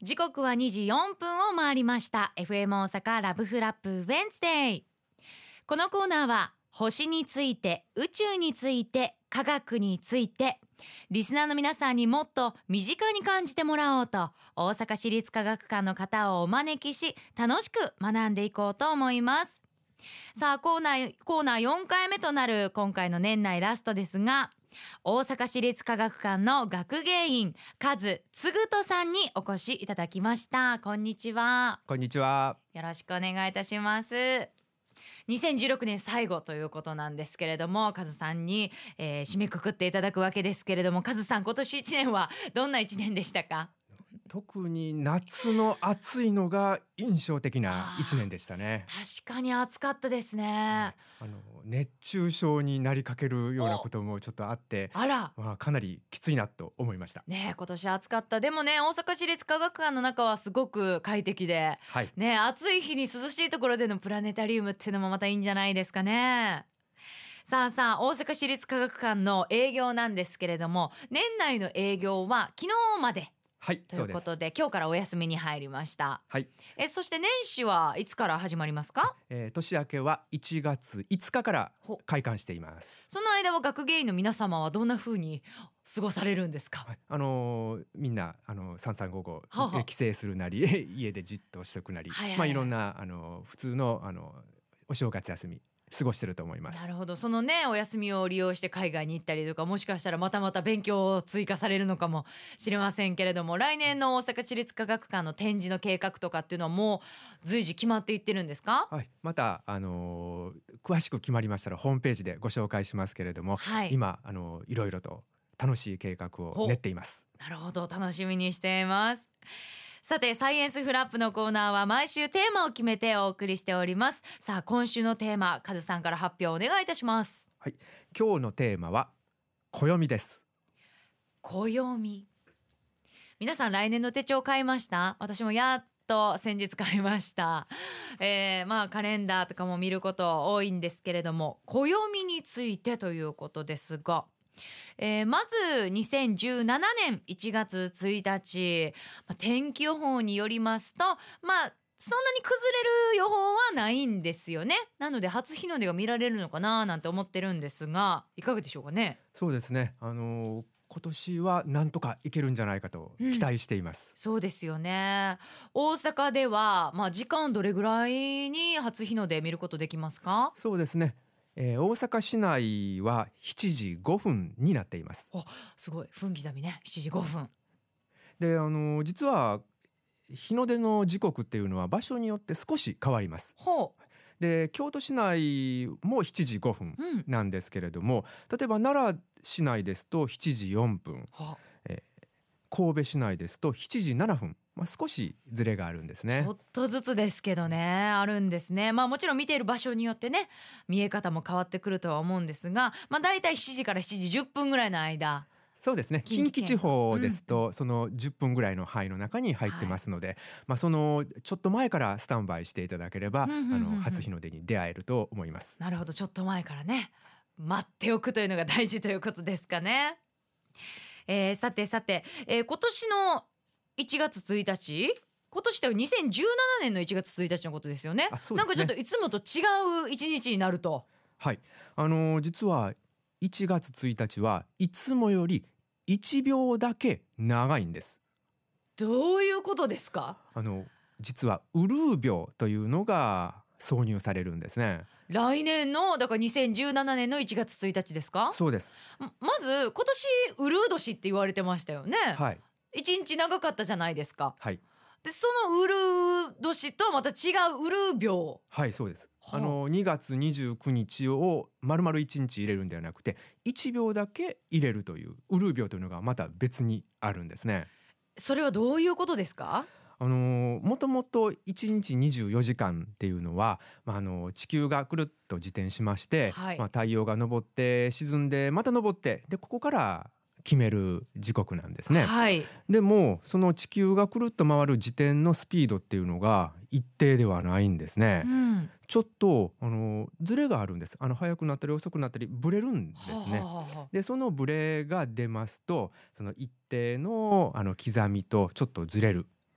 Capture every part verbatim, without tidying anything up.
時刻はにじよんぷんを回りました。 エフエム 大阪ラブフラップウェンズデイ。このコーナーは星について、宇宙について、科学について、リスナーの皆さんにもっと身近に感じてもらおうと、大阪市立科学館の方をお招きし、楽しく学んでいこうと思います。さあ、コーナーコーナーよんかいめとなる今回の年内ラストですが、大阪市立科学館の学芸員カズツグトさんにお越しいただきました。こんにちは。 こんにちは。 よろしくお願いいたします。にせんじゅうろくねん最後ということなんですけれども、カズさんに、えー、締めくくっていただくわけですけれども、カズさん、今年いちねんはどんないちねんでしたか？ 特に夏の暑いのが印象的ないちねんでしたね。 確かに暑かったですね。 あの熱中症になりかけるようなこともちょっとあって、 あら、 まあ、かなりきついなと思いましたね。今年暑かった。でもね、大阪市立科学館の中はすごく快適で、 はい、 ね、暑い日に涼しいところでのプラネタリウムっていうのもまたいいんじゃないですかね。さあさあ、大阪市立科学館の営業なんですけれども、年内の営業は昨日まではい、 ということで、今日からお休みに入りました。 はい、 えそして年始はいつから始まりますか？ えー、年明けはいちがついつかから開館しています。 その間は学芸員の皆様はどんな風に過ごされるんですか？ はい、あのー、みんなあのさんさんごごはあはあ帰省するなり家でじっとしとくなり、 はいはいはい、 まあ、いろんなあの普通のあのお正月休み過ごしてると思います。 なるほど。そのね、お休みを利用して海外に行ったりとか、もしかしたらまたまた勉強を追加されるのかもしれませんけれども、来年の大阪市立科学館の展示の計画とかっていうのはもう随時決まっていってるんですか？ はい、また、あのー、詳しく決まりましたらホームページでご紹介しますけれども、 はい、 今あのいろいろと楽しい計画を練っています。 なるほど、楽しみにしています。さて、サイエンスフラップのコーナーは毎週テーマを決めてお送りしております。さあ、今週のテーマ、カズさんから発表お願いいたします。 はい、今日のテーマは暦です。 暦。皆さん来年の手帳買いました？私もやっと先日買いました。えー、まあカレンダーとかも見ること多いんですけれども、暦についてということですが、えー、まずにせんじゅうななねんいちがつついたち、まあ、天気予報によりますと、まあそんなに崩れる予報はないんですよね。なので初日の出が見られるのかななんて思ってるんですが、いかがでしょうかね。 そうですね、あのー、今年はなんとかいけるんじゃないかと期待しています、 うん、そうですよね。大阪では、まあ、時間どれぐらいに初日の出見ることできますか？ そうですね、えー、大阪市内はしちじごふんになっています。 お、すごい分刻みね。しちじごふんで、あのー、実は日の出の時刻っていうのは場所によって少し変わります。 ほう。 で、京都市内もしちじごふんなんですけれども、うん、例えば奈良市内ですとしちじよんぷん、えー、神戸市内ですとしちじななふん、まあ、少しずれがあるんですね。 ちょっとずつですけどね、あるんですね。まあもちろん見ている場所によってね、見え方も変わってくるとは思うんですが、まあだいたいしちじからしちじじゅっぷんぐらいの間。 そうですね、近畿地方ですと、うん、そのじゅっぷんぐらいの範囲の中に入ってますので、はい、まあ、そのちょっと前からスタンバイしていただければ、うんうんうんうん、あの初日の出に出会えると思います。 なるほど、ちょっと前からね待っておくというのが大事ということですかね。えー、さてさて、えー、今年のいちがつついたち、今年ってにせんじゅうななねんのいちがつついたちのことですよね。 そうですね、 なんかちょっといつもと違う一日になると。 はい、あのー、実はいちがつついたちはいつもよりいちびょうだけ長いんです。 どういうことですか？あの実はウルー病というのが挿入されるんですね。 来年のだからにせんじゅうななねんのいちがつついたちですか？ そうです。 まず今年ウルー年って言われてましたよね。 はい、 いちにち長かったじゃないですか。 はい、 でそのウルー年とまた違うウルー病。 はい、そうです。あのにがつにじゅうくにちを丸々いちにち入れるんではなくていちびょうだけ入れるというウルー病というのがまた別にあるんですね。 それはどういうことですか？ あのもともといちにちにじゅうよじかんっていうのは、まあ、あの地球がくるっと自転しまして、はい、まあ、太陽が昇って沈んでまた昇ってでここから決める時刻なんですね、 はい、 でもその地球がくるっと回る自転のスピードっていうのが一定ではないんですね、うん、ちょっとあのズレがあるんです。あの速くなったり遅くなったりブレるんですね。はあはあ、でそのブレが出ますとその一定のあの刻みとちょっとずれる。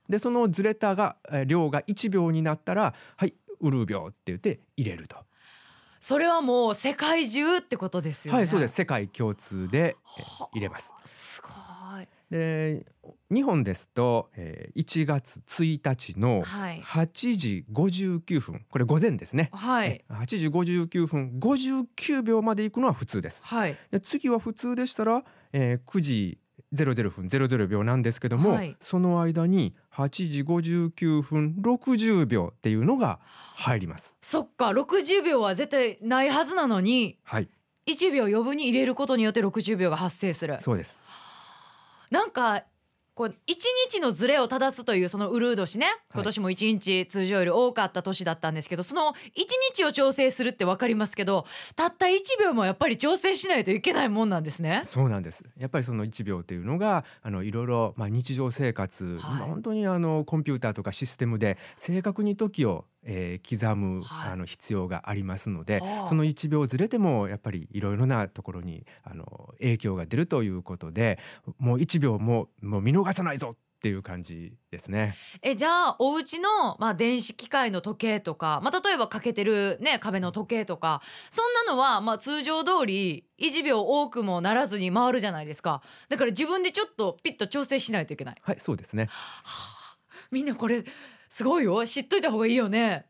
でそのずれたが量がいちびょうになったら、はい、ウルー秒って言って入れると。 それはもう世界中ってことですよね。 はい、そうです。世界共通で入れます。 すごい。 で日本ですと、えー、いちがつついたちのはちじごじゅうきゅうふん、これ午前ですね、 はい、 はちじごじゅうきゅうふんごじゅうきゅうびょうまで行くのは普通です、 はい、 で次は普通でしたら、えー、くじゼロゼロふんゼロゼロびょうなんですけども、はい、その間にはちじごじゅうきゅうふんろくじゅうびょうっていうのが入ります。 そっか、ろくじゅうびょうは絶対ないはずなのに、はい、いちびょう余分に入れることによってろくじゅうびょうが発生する。 そうです。 なんかこういちにちのズレを正すというそのウルー年ね、今年もいちにち通常より多かった年だったんですけど、そのいちにちを調整するって分かりますけど、たったいちびょうもやっぱり調整しないといけないもんなんですね。 そうなんです。やっぱりそのいちびょうっていうのがあのいろいろ、まあ、日常生活、はい、今本当にあのコンピューターとかシステムで正確に時をえー、刻む、はい、あの必要がありますので、そのいちびょうずれてもやっぱりいろいろなところにあの影響が出るということで、もういちびょうももう見逃さないぞっていう感じですね。 えじゃあお家の、まあ、電子機械の時計とか、まあ、例えばかけてる、ね、壁の時計とか、そんなのは、まあ、通常通りいちびょう多くもならずに回るじゃないですか。だから自分でちょっとピッと調整しないといけない。 はい、そうですね。 はあ、みんなこれすごいよ、知っといた方がいいよね。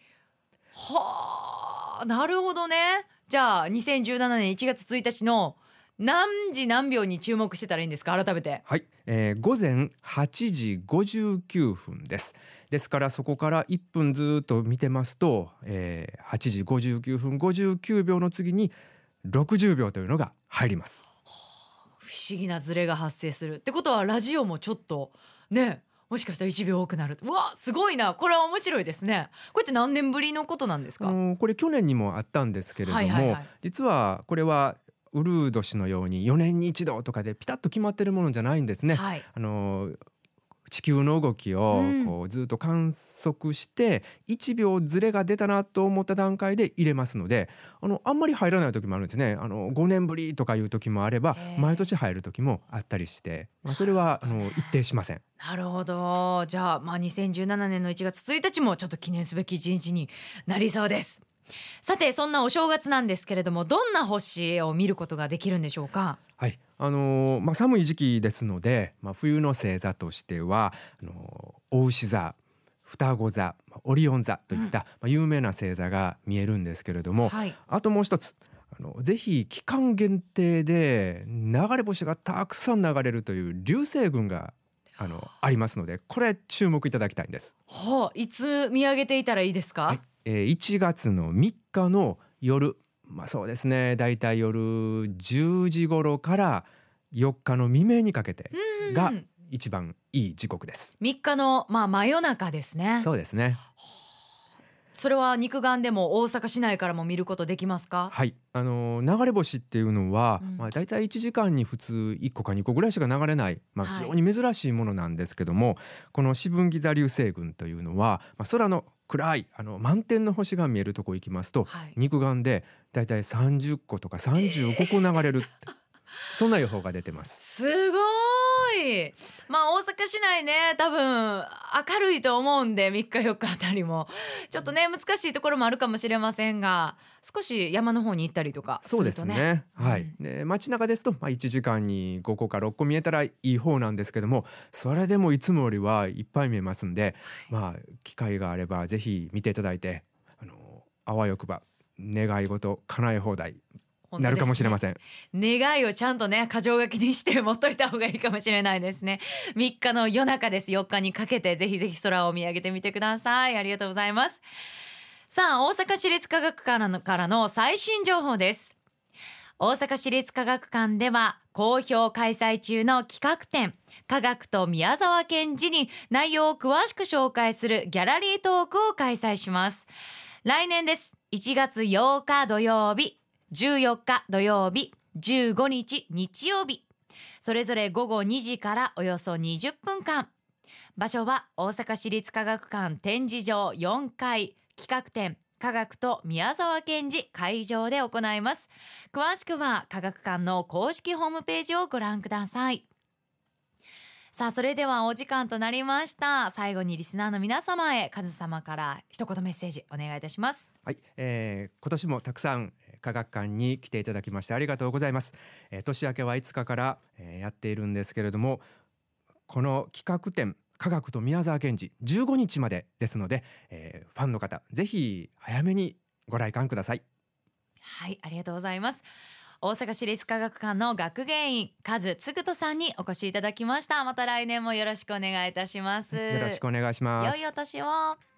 はあ、なるほどね。じゃあにせんじゅうななねんいちがつついたちの何時何秒に注目してたらいいんですか、改めて。 はい、えー、午前はちじごじゅうきゅうふんです。ですからそこからいっぷんずっと見てますと、えー、はちじごじゅうきゅうふんごじゅうきゅうびょうの次にろくじゅうびょうというのが入ります。 はあ、不思議なズレが発生するってことは、ラジオもちょっとね、もしかしたらいちびょう多くなる。うわ、すごいな。これは面白いですね。これって何年ぶりのことなんですか？ あのー、これ去年にもあったんですけれども、はいはいはい、実はこれはウルー年のようによねんに一度とかでピタッと決まってるものじゃないんですね、はい、あのー、地球の動きをこうずっと観測して、うん、いちびょうずれが出たなと思った段階で入れますので、あのあんまり入らない時もあるんですね。あのごねんぶりとかいう時もあれば、毎年入る時もあったりして、まあ、それはあの一定しません。 なるほど。じゃあ、まあ、にせんじゅうななねんのいちがつついたちもちょっと記念すべき一日になりそうです。さて、そんなお正月なんですけれども、どんな星を見ることができるんでしょうか？ はい、あのーまあ、寒い時期ですので、まあ、冬の星座としてはあのー、お牛座、双子座、オリオン座といった、うん、まあ、有名な星座が見えるんですけれども、はい、あともう一つ、あのぜひ期間限定で流れ星がたくさん流れるという流星群があのありますので、これ注目いただきたいんです。 はあ、いつ見上げていたらいいですか？ はい、えー、いちがつのみっかの夜、まあ、そうですね、だいたい夜じゅうじ頃からよっかの未明にかけてが一番いい時刻です。 みっかの、まあ、真夜中ですね。 そうですね。 それは肉眼でも大阪市内からも見ることできますか？ はい、あのー、流れ星っていうのは、うん、まあ、だいたいいちじかんに普通いっこかにこぐらいしか流れない、まあ、非常に珍しいものなんですけども、はい、この四分ギザ流星群というのは、まあ、空の暗いあの満天の星が見えるとこ行きますと、はい、肉眼でだいたいさんじゅっことかさんじゅうごこ流れるって、えー、そんな予報が出てます。 すごい。まあ大阪市内ね、多分明るいと思うんで、みっかよっかあたりもちょっとね難しいところもあるかもしれませんが、少し山の方に行ったりとかするとね。 そうですね、はい、うん、で街中ですと、まあ、いちじかんにごこかろっこ見えたらいい方なんですけども、それでもいつもよりはいっぱい見えますんで、はい、まあ機会があればぜひ見ていただいて、あのあわよくば願い事叶え放題なるかもしれません、 ね、願いをちゃんとね箇条書きにして持っといた方がいいかもしれないですね。みっかの夜中です。よっかにかけてぜひぜひ空を見上げてみてください。ありがとうございます。さあ、大阪市立科学館からの、からの最新情報です。大阪市立科学館では好評開催中の企画展、科学と宮沢賢治に内容を詳しく紹介するギャラリートークを開催します。来年です。いちがつようか土曜日、じゅうよっか土曜日、じゅうごにち日曜日、それぞれごごにじからおよそにじゅっぷんかん。場所は大阪市立科学館展示場よんかい、企画展科学と宮沢賢治会場で行います。詳しくは科学館の公式ホームページをご覧ください。 さあそれではお時間となりました。最後にリスナーの皆様へカズ様から一言メッセージお願いいたします。 はい、えー、今年もたくさん科学館に来ていただきましてありがとうございます。えー、年明けはいつかから、えー、やっているんですけれども、この企画展科学と宮沢賢治じゅうごにちまでですので、えー、ファンの方ぜひ早めにご来館ください。 はい、ありがとうございます。大阪市立科学館の学芸員カズツグトさんにお越しいただきました。また来年もよろしくお願いいたします。 よろしくお願いします。 良いお年を。